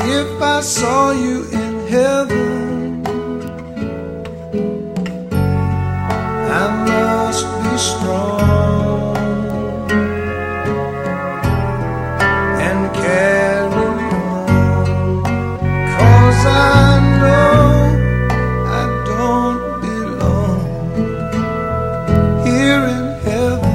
If I saw you in heaven, I must be strong and carry on, 'cause I know I don't belong here in heaven.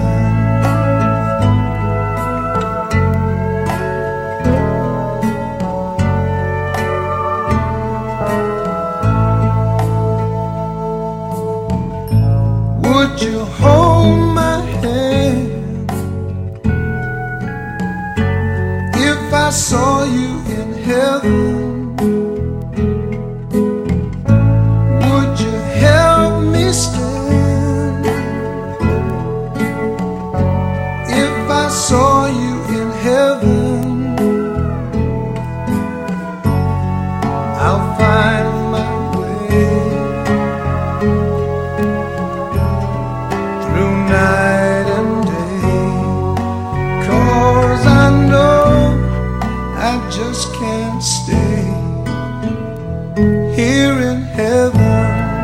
Would you hold my hand if I saw you in heaven? Would you help me stand if I saw you in heaven? I'll find my way through night and day, 'cause I know I just can't stay here in heaven.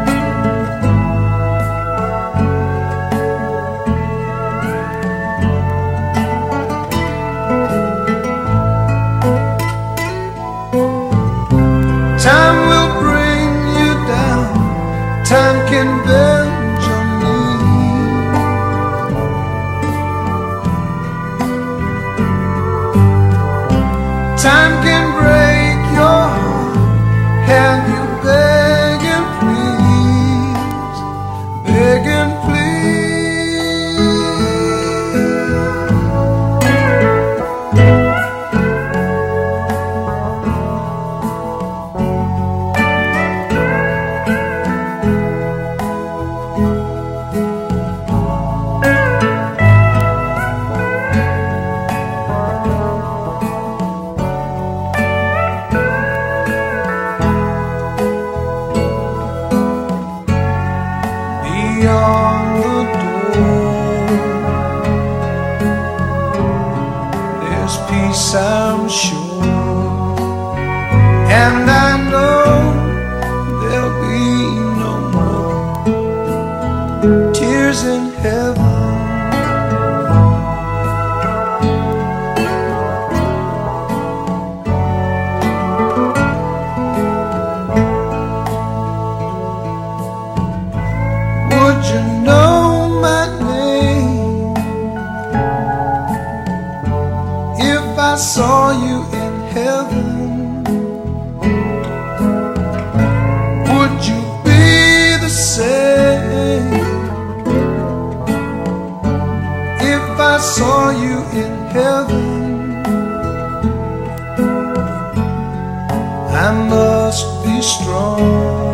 Time will bring you down, time can bend your knee. Time can break your heart, have you begging please, begging please. Beyond the door, there's peace, I'm sure, and I know there'll be no more tears in heaven. Would you know my name if I saw you in heaven? Would you be the same if I saw you in heaven? I must be strong